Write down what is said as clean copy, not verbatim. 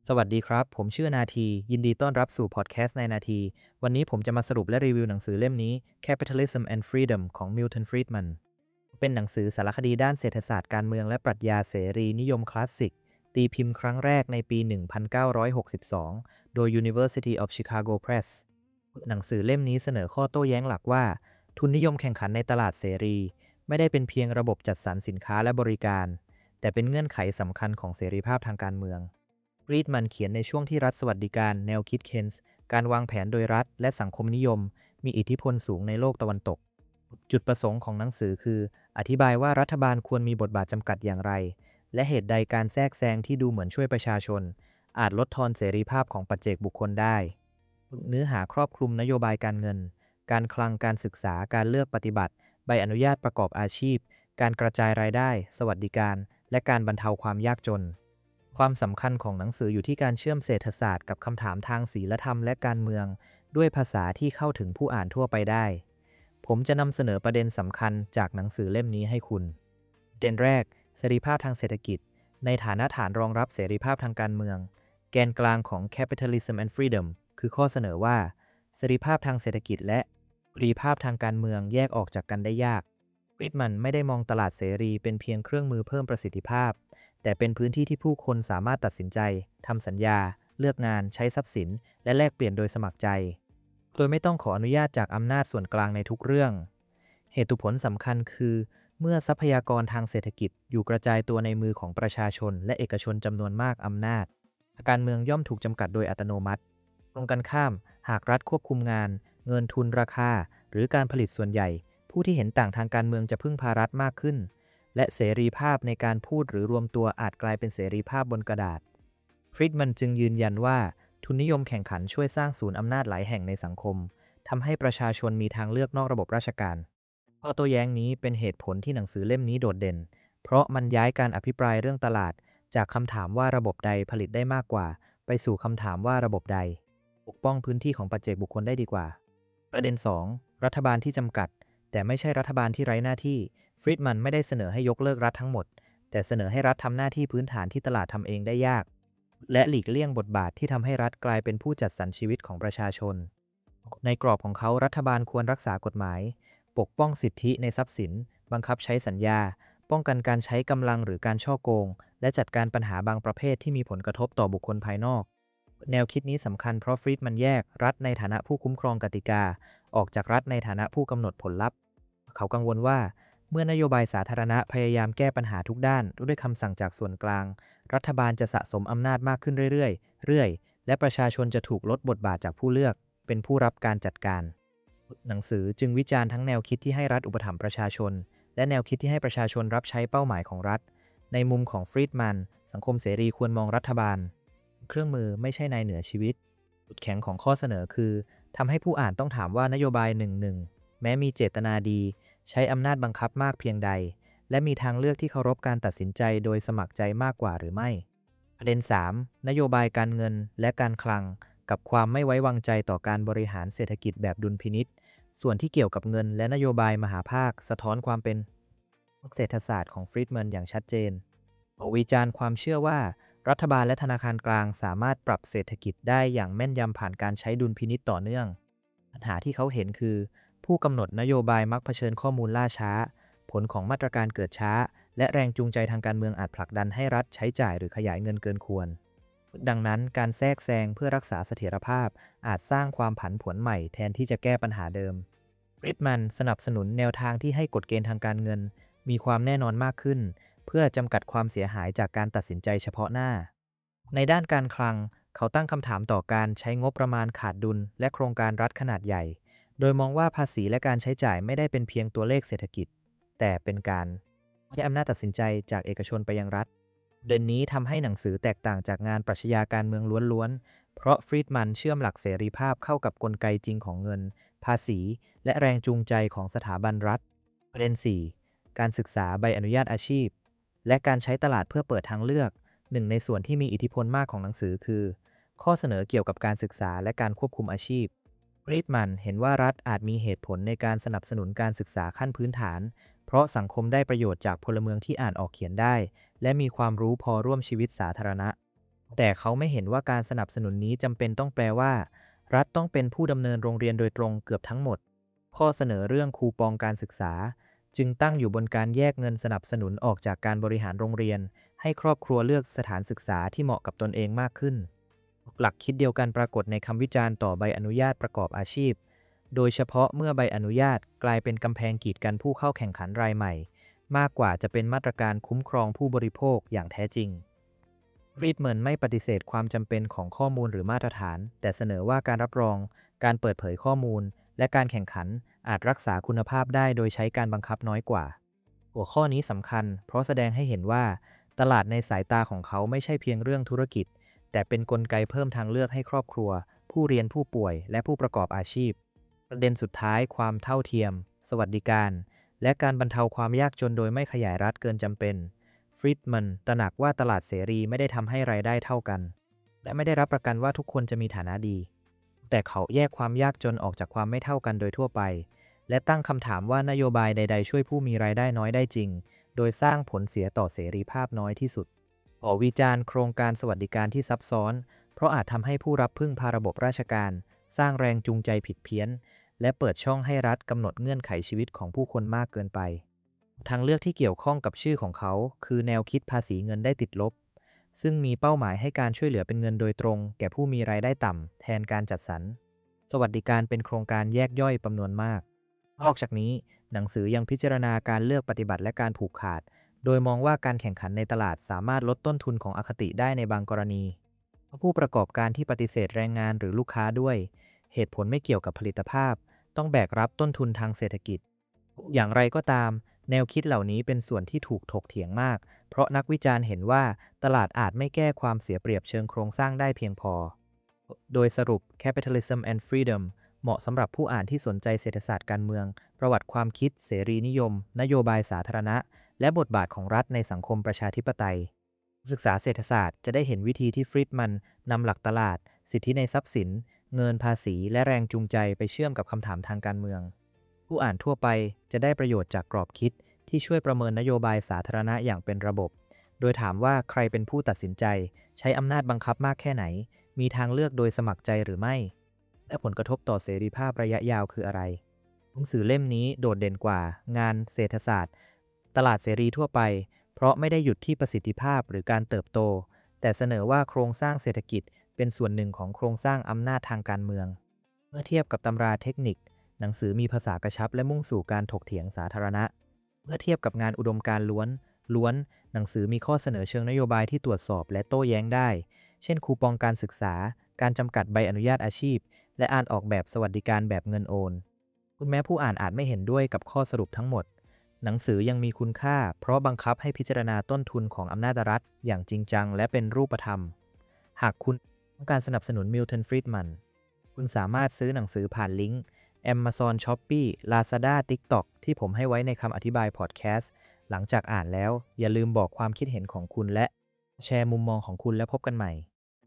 สวัสดีครับ ผมชื่อนาทียินดีต้อนรับสู่พอดแคสต์ในนาทีวันนี้ผมจะมาสรุปและรีวิวหนังสือเล่มนี้ Capitalism and Freedom ของ Milton Friedman เป็นหนังสือสารคดีด้านเศรษฐศาสตร์การเมืองและปรัชญาเสรีนิยมคลาสสิกตีพิมพ์ครั้งแรกในปี 1962 โดย University of Chicago Press หนังสือเล่มนี้เสนอข้อโต้แย้งหลักว่าทุนนิยมแข่งขันในตลาดเสรีไม่ได้เป็นเพียงระบบจัดสรรสินค้าและบริการแต่เป็นเงื่อนไขสำคัญของเสรีภาพทางการเมือง รีดมันเขียนในช่วงที่รัฐสวัสดิการแนวคิดเคนส์การวางแผนโดยรัฐและสังคมนิยมมีอิทธิพลสูงในโลกตะวันตกจุดประสงค์ของหนังสือคืออธิบายว่ารัฐบาลควรมีบทบาทจำกัดอย่างไรและเหตุใดการแทรกแซงที่ดูเหมือนช่วยประชาชนอาจลดทอนเสรีภาพของปัจเจกบุคคลได้เนื้อหาครอบคลุมนโยบายการเงินการคลังการศึกษาการเลือกปฏิบัติใบอนุญาตประกอบอาชีพการกระจายรายได้สวัสดิการและการบรรเทาความยากจน ความสำคัญของหนังสืออยู่ที่การเชื่อมเศรษฐศาสตร์กับคำถามทางศีลธรรมและการเมืองด้วยภาษาที่เข้าถึงผู้อ่านทั่วไปได้ ผมจะนำเสนอประเด็นสำคัญจากหนังสือเล่มนี้ให้คุณประเด็นแรกเสรีภาพทางเศรษฐกิจในฐานะฐานรองรับเสรีภาพทางการเมืองแกนกลางของ Capitalism and Freedom คือข้อเสนอว่าเสรีภาพทางเศรษฐกิจและเสรีภาพทางการเมืองแยกออกจากกันได้ยากฟริดมันไม่ได้มองตลาดเสรีเป็นเพียงเครื่องมือเพิ่มประสิทธิภาพ แต่เป็นพื้นที่ที่ผู้คนสามารถตัดสินใจทำสัญญาเลือกงานใช้ทรัพย์สินและแลกเปลี่ยนโดยสมัครใจโดยไม่ต้องขออนุญาตจากอำนาจส่วนกลางในทุกเรื่องเหตุผลสำคัญคือเมื่อทรัพยากรทางเศรษฐกิจอยู่กระจายตัวในมือของประชาชนและเอกชนจำนวนมากอำนาจการเมืองย่อมถูกจำกัดโดยอัตโนมัติตรงกันข้ามหากรัฐควบคุมงานเงินทุนราคาหรือการผลิตส่วนใหญ่ผู้ที่เห็นต่างทางการเมืองจะพึ่งพารัฐมากขึ้น และเสรีภาพในการพูดหรือรวมตัวอาจกลายเป็นเสรีภาพบนกระดาษฟริดมันจึงยืนยันว่าทุนนิยมแข่งขันช่วยสร้างศูนย์อำนาจหลายแห่งในสังคมทำให้ประชาชนมีทางเลือกนอกระบบราชการข้อโต้แย้งนี้เป็นเหตุผลที่หนังสือเล่มนี้โดดเด่นเพราะมันย้ายการอภิปรายเรื่องตลาดจากคำถามว่าระบบใดผลิตได้มากกว่าไปสู่คำถามว่าระบบใดปกป้องพื้นที่ของปัจเจกบุคคลได้ดีกว่าประเด็น2รัฐบาลที่จำกัดแต่ไม่ใช่รัฐบาลที่ไร้หน้าที่ ฟริดมันไม่ได้เสนอให้ยกเลิกรัฐทั้งหมด แต่เสนอให้รัฐทำหน้าที่พื้นฐานที่ตลาดทำเองได้ยาก และหลีกเลี่ยงบทบาทที่ทำให้รัฐกลายเป็นผู้จัดสรรชีวิตของประชาชน ในกรอบของเขารัฐบาลควรรักษากฎหมาย ปกป้องสิทธิในทรัพย์สิน บังคับใช้สัญญา ป้องกันการใช้กำลังหรือการฉ้อโกง และจัดการปัญหาบางประเภทที่มีผลกระทบต่อบุคคลภายนอก แนวคิดนี้สำคัญเพราะฟรีดมันแยกรัฐในฐานะผู้คุ้มครองกติกาออกจากรัฐในฐานะผู้กำหนดผลลัพธ์เขากังวลว่าเมื่อนโยบายสาธารณะพยายามแก้ปัญหาทุกด้านด้วยคำสั่งจากส่วนกลางรัฐบาลจะสะสมอำนาจมากขึ้นเรื่อยๆและประชาชนจะถูกลดบทบาทจากผู้เลือกเป็นผู้รับการจัดการหนังสือจึงวิจารณ์ทั้งแนวคิดที่ให้รัฐอุปถัมภ์ประชาชนและแนวคิดที่ให้ประชาชนรับใช้เป้าหมายของรัฐในมุมของฟรีดมันสังคมเสรีควรมองรัฐบาลเครื่องมือไม่ใช่นายเหนือชีวิตจุดแข็งของข้อเสนอคือทำให้ผู้อ่านต้องถามว่านโยบาย1 แม้มีเจตนาดีใช้อำนาจบังคับมากเพียงใดและมีทางเลือกที่เคารพการตัดสินใจโดยสมัครใจมากกว่าหรือไม่ประเด็น3นโยบายการเงินและการคลังกับความไม่ไว้วางใจต่อการบริหารเศรษฐกิจแบบดุลพินิจส่วนที่เกี่ยวกับเงินและนโยบายมหาภาคสะท้อนความเป็นเศรษฐศาสตร์ของฟรีดมันอย่างชัดเจนวิจารณ์ความเชื่อว่ารัฐบาลและธนาคารกลางสามารถปรับเศรษฐกิจได้อย่างแม่นยำผ่านการใช้ดุลพินิจต่อเนื่องปัญหาที่เขาเห็นคือผู้กำหนดนโยบายมักเผชิญข้อมูลล่าช้าผลของมาตรการเกิดช้าและแรงจูงใจทางการเมืองอาจผลักดันให้รัฐใช้จ่ายหรือขยายเงินเกินควรดังนั้นการแทรกแซงเพื่อรักษาเสถียรภาพอาจสร้างความผันผวนใหม่แทนที่จะแก้ปัญหาเดิมฟริดมันสนับสนุนแนวทางที่ให้กฎเกณฑ์ทางการเงินมีความแน่นอนมากขึ้นเพื่อจำกัดความเสียหายจากการตัดสินใจเฉพาะหน้าในด้านการคลังเขาตั้งคำถามต่อการใช้งบประมาณขาดดุลและโครงการรัฐขนาดใหญ่โดยมองว่าภาษีและการใช้จ่ายไม่ได้เป็นเพียงตัวเลขเศรษฐกิจแต่เป็นการให้อำนาจตัดสินใจจากเอกชนไปยังรัฐเด่นนี้ทำให้หนังสือแตกต่างจากงานปรัชญาการเมืองล้วนๆเพราะฟรีดมันเชื่อมหลักเสรีภาพเข้ากับกลไกจริงของเงินภาษีและแรงจูงใจของสถาบันรัฐประเด็น4การศึกษาใบอนุญาตอาชีพและการใช้ตลาดเพื่อเปิดทางเลือกหนึ่งในส่วนที่มีอิทธิพลมากของหนังสือคือข้อเสนอเกี่ยวกับการศึกษาและการควบคุมอาชีพฟรีดมันเห็นว่ารัฐอาจมีเหตุผลในการสนับสนุนการศึกษาขั้นพื้นฐานเพราะสังคมได้ประโยชน์จากพลเมืองที่อ่านออกเขียนได้และมีความรู้พอร่วมชีวิตสาธารณะแต่เขาไม่เห็นว่าการสนับสนุนนี้จำเป็นต้องแปลว่ารัฐต้องเป็นผู้ดำเนินโรงเรียนโดยตรงเกือบทั้งหมดข้อเสนอเรื่องคูปองการศึกษาจึงตั้งอยู่บนการแยกเงินสนับสนุนออกจากการบริหารโรงเรียนให้ครอบครัวเลือกสถานศึกษาที่เหมาะกับตนเองมากขึ้นหลักคิดเดียวกันปรากฏในคำวิจารณ์ต่อใบอนุญาตประกอบอาชีพโดยเฉพาะเมื่อใบอนุญาตกลายเป็นกำแพงกีดกันผู้เข้าแข่งขันรายใหม่มากกว่าจะเป็นมาตรการคุ้มครองผู้บริโภคอย่างแท้จริง รีดเมินไม่ปฏิเสธความจำเป็นของข้อมูลหรือมาตรฐานแต่เสนอว่าการรับรองการเปิดเผยข้อมูลและการแข่งขันอาจรักษาคุณภาพได้โดยใช้การบังคับน้อยกว่าหัวข้อนี้สำคัญเพราะแสดงให้เห็นว่าตลาดในสายตาของเขาไม่ใช่เพียงเรื่องธุรกิจแต่เป็นกลไกเพิ่มทางเลือกให้ครอบครัวผู้เรียนผู้ป่วยและผู้ประกอบอาชีพประเด็นสุดท้ายความเท่าเทียมสวัสดิการและการบรรเทาความยากจนโดยไม่ขยายรัฐเกินจำเป็น ฟริดมันตระหนักว่าตลาดเสรีไม่ได้ทำให้รายได้เท่ากันและไม่ได้รับประกันว่าทุกคนจะมีฐานะดีแต่เขาแยกความยากจนออกจากความไม่เท่ากันโดยทั่วไปและตั้งคำถามว่านโยบายใดๆช่วยผู้มีรายได้น้อยได้จริงโดยสร้างผลเสียต่อเสรีภาพน้อยที่สุดขอวิจารณ์โครงการสวัสดิการที่ซับซ้อนเพราะอาจทำให้ผู้รับพึ่งพาระบบราชการสร้างแรงจูงใจผิดเพี้ยนและเปิดช่องให้รัฐกำหนดเงื่อนไขชีวิตของผู้คนมากเกินไป ทางเลือกที่เกี่ยวข้องกับชื่อของเขาคือแนวคิดภาษีเงินได้ติดลบซึ่งมีเป้าหมายให้การช่วยเหลือเป็นเงินโดยตรงแก่ผู้มีรายได้ต่ำแทนการจัดสรรสวัสดิการเป็นโครงการแยกย่อยจำนวนมากนอกจากนี้หนังสือยังพิจารณาการเลือกปฏิบัติและการผูกขาดโดยมองว่าการแข่งขันในตลาดสามารถลดต้นทุนของอคติได้ในบางกรณีผู้ประกอบการที่ปฏิเสธแรงงานหรือลูกค้าด้วยเหตุผลไม่เกี่ยวกับผลิตภาพต้องแบกรับต้นทุนทางเศรษฐกิจอย่างไรก็ตาม แนวคิดเหล่านี้เป็นส่วนที่ถูกถกเถียงมาก เพราะนักวิจารณ์เห็นว่าตลาดอาจไม่แก้ความเสียเปรียบเชิงโครงสร้างได้เพียงพอ โดยสรุป Capitalism and Freedom เหมาะสำหรับผู้อ่านที่สนใจเศรษฐศาสตร์การเมือง ประวัติความคิดเสรีนิยม นโยบายสาธารณะ และบทบาทของรัฐในสังคมประชาธิปไตย ศึกษาเศรษฐศาสตร์จะได้เห็นวิธีที่ฟริดมันนำหลักตลาด สิทธิในทรัพย์สิน เงินภาษี และแรงจูงใจไปเชื่อมกับคำถามทางการเมือง ผู้อ่านทั่วไปจะได้ประโยชน์จากกรอบคิดที่ช่วยประเมินนโยบายสาธารณะอย่างเป็นระบบ โดยถามว่าใครเป็นผู้ตัดสินใจใช้อำนาจบังคับมากแค่ไหน มีทางเลือกโดยสมัครใจหรือไม่ และผลกระทบต่อเสรีภาพระยะยาวคืออะไรหนังสือเล่มนี้โดดเด่นกว่างานเศรษฐศาสตร์ตลาดเสรีทั่วไป เพราะไม่ได้หยุดที่ประสิทธิภาพหรือการเติบโต แต่เสนอว่าโครงสร้างเศรษฐกิจเป็นส่วนหนึ่งของโครงสร้างอำนาจทางการเมือง เมื่อเทียบกับตำราเทคนิคหนังสือมีภาษากระชับและมุ่งสู่การถกเถียงสาธารณะ เมื่อเทียบกับงานอุดมการณ์ล้วนหนังสือมีข้อเสนอเชิงนโยบายที่ตรวจสอบและโต้แย้งได้ เช่นคูปองการศึกษา การจำกัดใบอนุญาตอาชีพ และการออกแบบสวัสดิการแบบเงินโอนคุณแม้ผู้อ่านอาจไม่เห็นด้วยกับข้อสรุปทั้งหมด หนังสือยังมีคุณค่าเพราะบังคับให้พิจารณาต้นทุนของอำนาจรัฐอย่างจริงจังและเป็นรูปธรรม หากคุณต้องการสนับสนุนมิลตัน ฟรีดมันคุณสามารถซื้อหนังสือผ่านลิงก์ Amazon Shopee Lazada TikTok ที่ผมให้ไว้ในคำอธิบายพอดแคสต์หลังจากอ่านแล้วอย่าลืมบอกความคิดเห็นของคุณและแชร์มุมมองของคุณแล้วพบกันใหม่